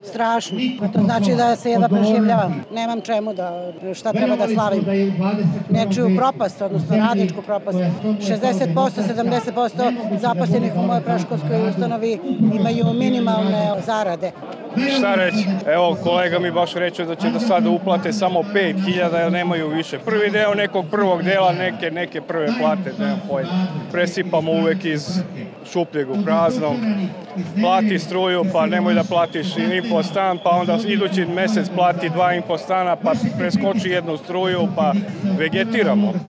Strašno. To znači da se jedva preživljavam. Nemam čemu šta treba da slavim. Nečiju propast, odnosno radničku propast. 60%, 70% zaposlenih u mojoj predškolskoj ustanovi imaju minimalne zarade. Šta reći? Evo, kolega mi baš reče da će do sada uplate samo 5.000 jer nemaju više. Prvi deo nekog prvog dela, neke prve plate, nemam pojma. Presipamo uvek iz šupljeg u prazno. Plati struju, pa nemoj da platiš ni po stan, pa onda idući mesec plati 2,5 stana, pa preskoči jednu struju, pa vegetiramo.